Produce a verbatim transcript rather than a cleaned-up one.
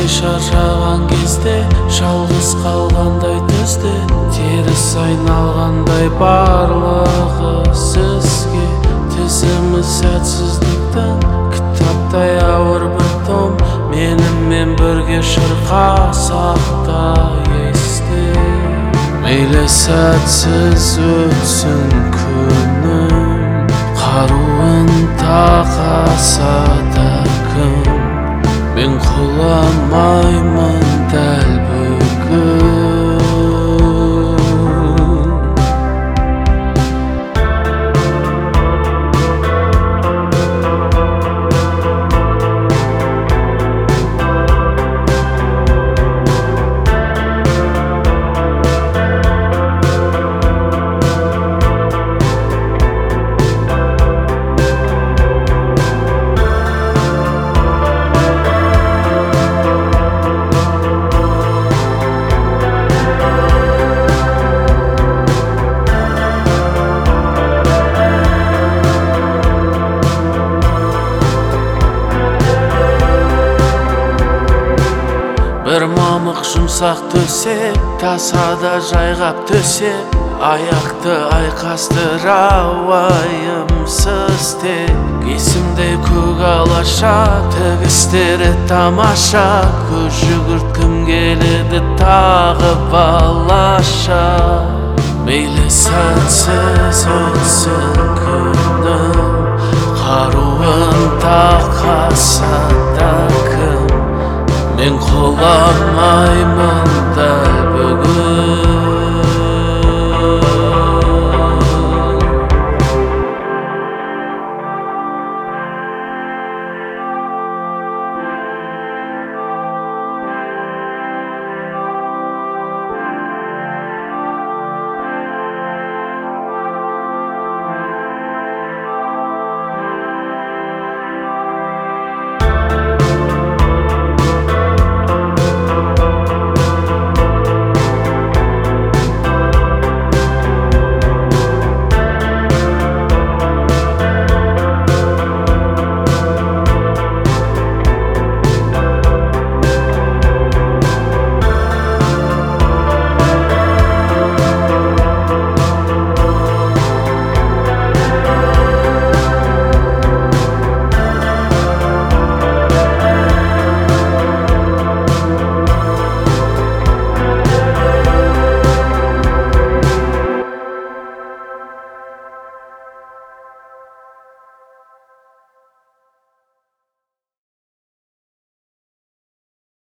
шаршаған кезде, жалғыз қалғандай түзде, теріс айналғандай барлығы сізге. Тізімі сәтсіздіктің кітаптай ауыр бір том, менімен бірге шырқасақ та есте. Мейлі сәтсіз өтсін күнім, қаруын тақаса да кім, мен құламаймын дәл бүгін. Бір мамық жұмсақ төсек, тасада жайғап төсек, аяқты айқастыра уайымсыз тек. Есімде көк алаша, тігістері тамаша, көз жүгірткім келеді тағы балаша. Мейлі сәтсіз өтсін күнім, қаруын тақаса да кім, мен құламаймын дәл бүгін.